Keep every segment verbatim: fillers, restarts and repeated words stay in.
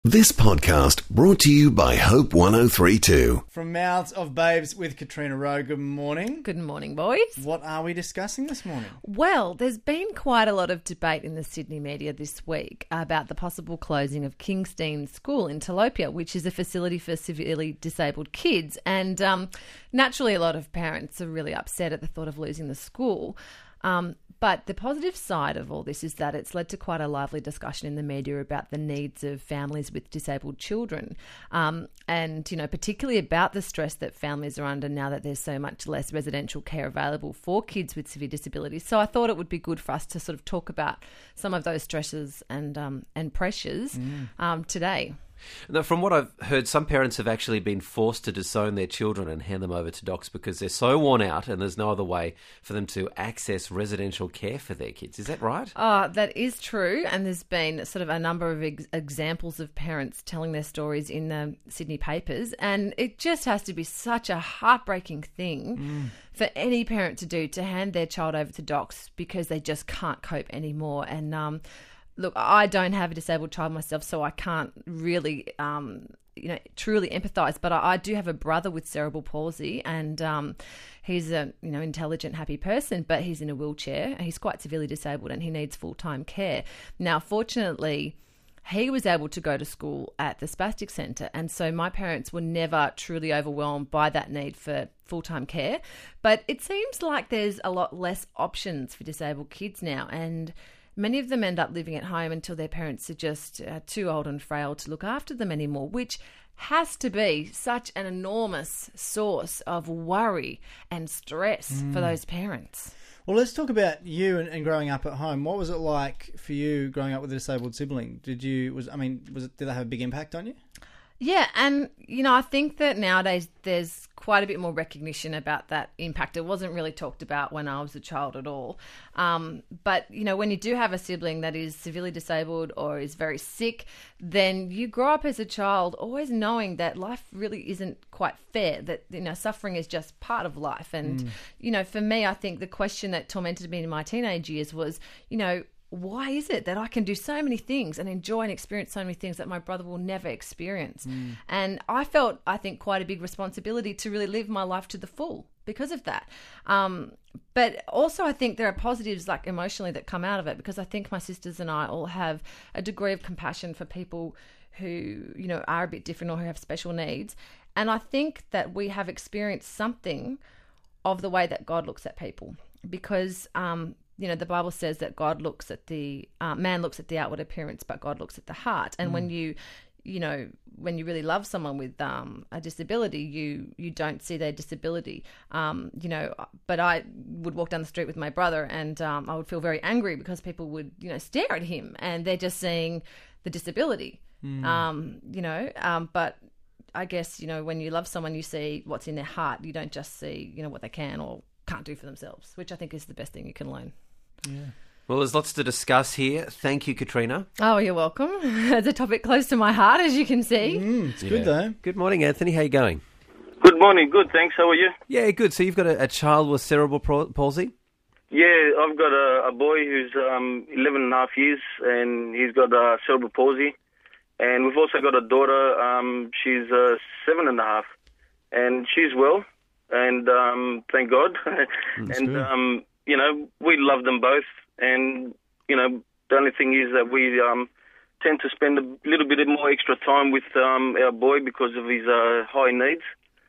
This podcast brought to you by Hope one oh three two. From Mouths of Babes with Katrina Rowe. Good morning. Good morning, boys. What are we discussing this morning? Well, there's been quite a lot of debate in the Sydney media this week about the possible closing of Kingstein School in Tilapia, which is a facility for severely disabled kids. And um, naturally, a lot of parents are really upset at the thought of losing the school. Um, but the positive side of all this is that it's led to quite a lively discussion in the media about the needs of families with disabled children, um, and, you know, particularly about the stress that families are under now that there's so much less residential care available for kids with severe disabilities. So I thought it would be good for us to sort of talk about some of those stresses and um, and pressures mm. um, today. Now, from what I've heard, some parents have actually been forced to disown their children and hand them over to docs because they're so worn out and there's no other way for them to access residential care for their kids. Is that right? Oh, that is true. And there's been sort of a number of ex- examples of parents telling their stories in the Sydney papers. And it just has to be such a heartbreaking thing mm. for any parent to do, to hand their child over to docs because they just can't cope anymore. And, um, Look, I don't have a disabled child myself, so I can't really, um, you know, truly empathise. But I, I do have a brother with cerebral palsy, and um, he's a, you know, intelligent, happy person, but he's in a wheelchair. He's quite severely disabled, and he needs full-time care. Now, fortunately, he was able to go to school at the Spastic Centre, and so my parents were never truly overwhelmed by that need for full-time care. But it seems like there's a lot less options for disabled kids now, and many of them end up living at home until their parents are just uh, too old and frail to look after them anymore, which has to be such an enormous source of worry and stress mm. for those parents. Well, let's talk about you and, and growing up at home. What was it like for you growing up with a disabled sibling? Did you was I mean, was it did that have a big impact on you? Yeah, and, you know, I think that nowadays there's quite a bit more recognition about that impact. It wasn't really talked about when I was a child at all. Um, but, you know, when you do have a sibling that is severely disabled or is very sick, then you grow up as a child always knowing that life really isn't quite fair, that, you know, suffering is just part of life. And, mm. you know, for me, I think the question that tormented me in my teenage years was, you know, why is it that I can do so many things and enjoy and experience so many things that my brother will never experience? Mm. And I felt, I think, quite a big responsibility to really live my life to the full because of that. Um, but also I think there are positives, like emotionally, that come out of it, because I think my sisters and I all have a degree of compassion for people who, you know, are a bit different or who have special needs. And I think that we have experienced something of the way that God looks at people, because um you know, the Bible says that God looks at the, uh, man looks at the outward appearance, but God looks at the heart. And mm. when you, you know, when you really love someone with um, a disability, you, you don't see their disability. Um, you know, but I would walk down the street with my brother and um, I would feel very angry because people would, you know, stare at him and they're just seeing the disability, mm. um, you know, um, but I guess, you know, when you love someone, you see what's in their heart. You don't just see, you know, what they can or can't do for themselves, which I think is the best thing you can learn. Yeah. Well, there's lots to discuss here. Thank you, Katrina. Oh, you're welcome. It's a topic close to my heart, as you can see. Mm, it's yeah. good, though. Good morning, Anthony. How are you going? Good morning. Good, thanks. How are you? Yeah, good. So you've got a, a child with cerebral palsy? Yeah, I've got a, a boy who's um, eleven and a half years, and he's got uh, cerebral palsy. And we've also got a daughter. Um, she's uh, seven and a half, and she's well, and um, thank God. That's and, good. um, you know, we love them both. And, you know, the only thing is that we um, tend to spend a little bit more extra time with um, our boy because of his uh, high needs.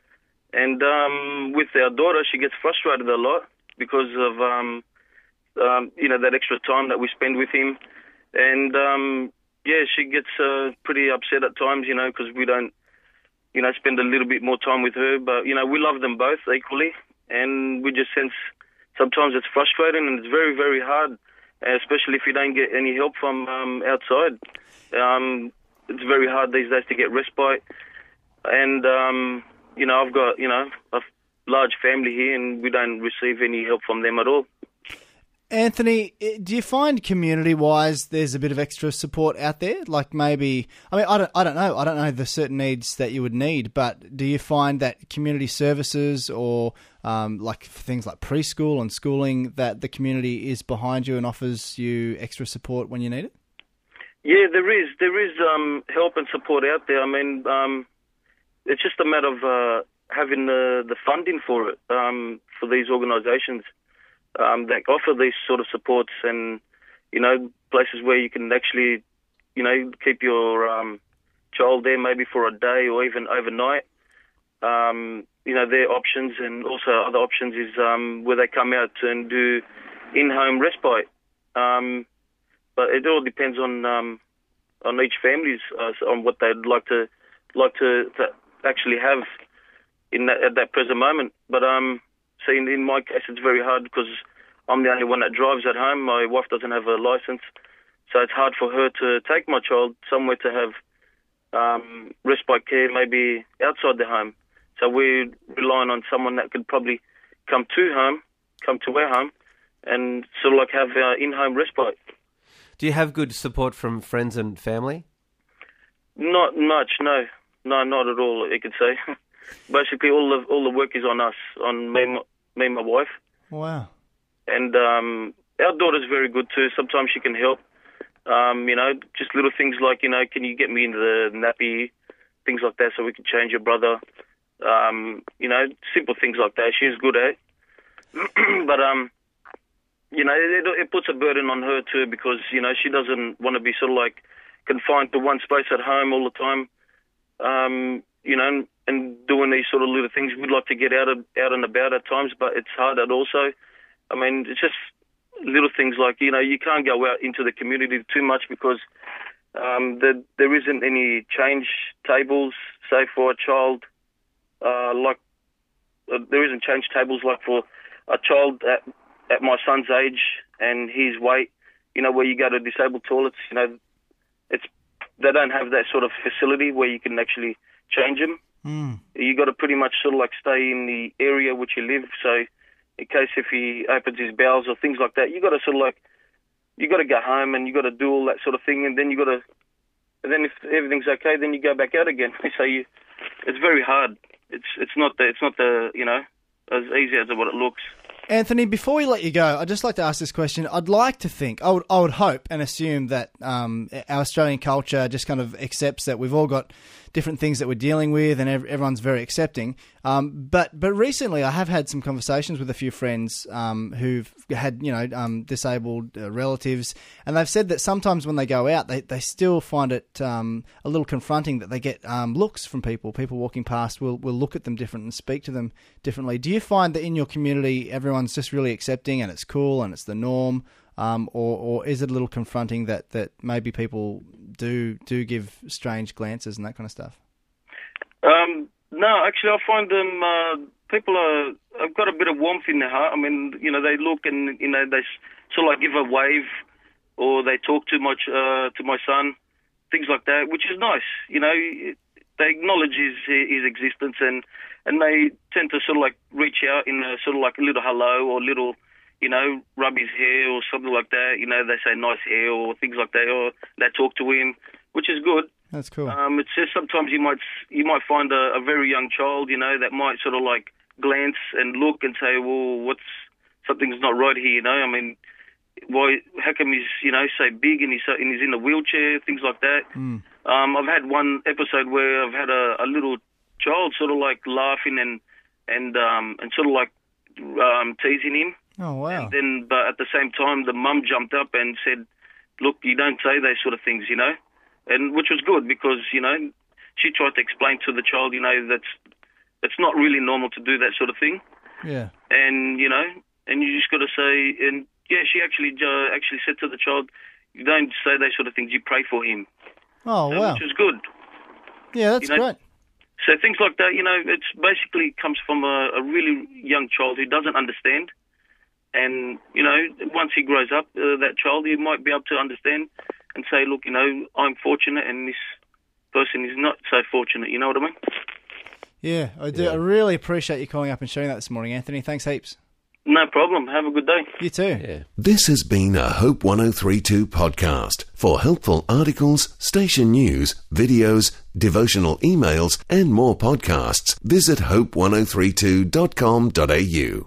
And um, with our daughter, she gets frustrated a lot because of, um, um, you know, that extra time that we spend with him. And, um, yeah, she gets uh, pretty upset at times, you know, because we don't, you know, spend a little bit more time with her. But, you know, we love them both equally. And we just sense sometimes it's frustrating and it's very, very hard, especially if you don't get any help from um, outside. Um, it's very hard these days to get respite. And, um, you know, I've got, you know, a large family here and we don't receive any help from them at all. Anthony, do you find community-wise there's a bit of extra support out there? Like maybe, I mean, I don't, I don't know. I don't know the certain needs that you would need, but do you find that community services or um, like things like preschool and schooling, that the community is behind you and offers you extra support when you need it? Yeah, there is. There is um, help and support out there. I mean, um, it's just a matter of uh, having the, the funding for it, um, for these organisations um, that offer these sort of supports and, you know, places where you can actually, you know, keep your um, child there maybe for a day or even overnight. Um, you know, their options, and also other options is um, where they come out and do in-home respite. Um, but it all depends on um, on each family's uh, on what they'd like to like to, to actually have in that, at that present moment. But um, see, in, in my case, it's very hard because I'm the only one that drives at home. My wife doesn't have a license, so it's hard for her to take my child somewhere to have um, respite care, maybe outside the home. So we're relying on someone that could probably come to home, come to our home, and sort of like have uh, in-home respite. Do you have good support from friends and family? Not much, no. No, not at all, you could say. Basically, all the all the work is on us, on me, me and my wife. Wow. And um, our daughter's very good too. Sometimes she can help. Um, you know, just little things like, you know, can you get me into the nappy, things like that, so we can change your brother. Um, you know, simple things like that. She's good at it. But, um, you know, it, it puts a burden on her too because, you know, she doesn't want to be sort of like confined to one space at home all the time, um, you know, and, and doing these sort of little things. We'd like to get out of, out and about at times, but it's hard at also. I mean, it's just little things like, you know, you can't go out into the community too much because um, the, there isn't any change tables, say, for a child. Uh, like uh, there isn't change tables like for a child at, at my son's age and his weight, you know, where you go to disabled toilets, you know, it's they don't have that sort of facility where you can actually change them. Mm. You got to pretty much sort of like stay in the area which you live. So in case if he opens his bowels or things like that, you got to sort of like, you got to go home and you got to do all that sort of thing, and then you got to, and then if everything's okay, then you go back out again. So you, it's very hard. It's it's not the it's not the you know as easy as what it looks. Anthony, before we let you go, I'd just like to ask this question. I'd like to think, I would, I would hope and assume that um, our Australian culture just kind of accepts that we've all got different things that we're dealing with and ev- everyone's very accepting. Um, but but recently I have had some conversations with a few friends um, who've had, you know, um, disabled uh, relatives, and they've said that sometimes when they go out, they, they still find it um, a little confronting that they get um, looks from people. People walking past will, will look at them different and speak to them differently. Do you find that in your community everyone's just really accepting and it's cool and it's the norm, um, or, or is it a little confronting that, that maybe people do do give strange glances and that kind of stuff? Um, no, actually, I find them uh, people are have got a bit of warmth in their heart. I mean, you know, they look and you know they sort of like give a wave, or they talk to my uh, to my son, things like that, which is nice. You know, they acknowledge his his existence and. And they tend to sort of like reach out in a sort of like a little hello or little, you know, rub his hair or something like that. You know, they say nice hair or things like that, or they talk to him, which is good. That's cool. Um, it's just sometimes you might you might find a, a very young child, you know, that might sort of like glance and look and say, well, what's something's not right here, you know? I mean, why? How come he's you know so big and he's so, and he's in a wheelchair, things like that. Mm. Um, I've had one episode where I've had a, a little child sort of like laughing and and um and sort of like um teasing him. Oh wow. And then but at the same time the mum jumped up and said, look, you don't say those sort of things, you know, and which was good because, you know, she tried to explain to the child, you know, that's it's not really normal to do that sort of thing. Yeah. And you know, and you just got to say, and yeah, she actually uh, actually said to the child, you don't say those sort of things, you pray for him. Oh uh, wow. Which is good. Yeah, that's you know, great. So things like that, you know, it's basically comes from a, a really young child who doesn't understand. And, you know, once he grows up, uh, that child, he might be able to understand and say, look, you know, I'm fortunate and this person is not so fortunate. You know what I mean? Yeah, I do. Yeah. I really appreciate you calling up and sharing that this morning, Anthony. Thanks heaps. No problem. Have a good day. You too. Yeah. This has been a Hope one oh three point two podcast. For helpful articles, station news, videos, devotional emails, and more podcasts, visit hope one oh three two dot com dot a u.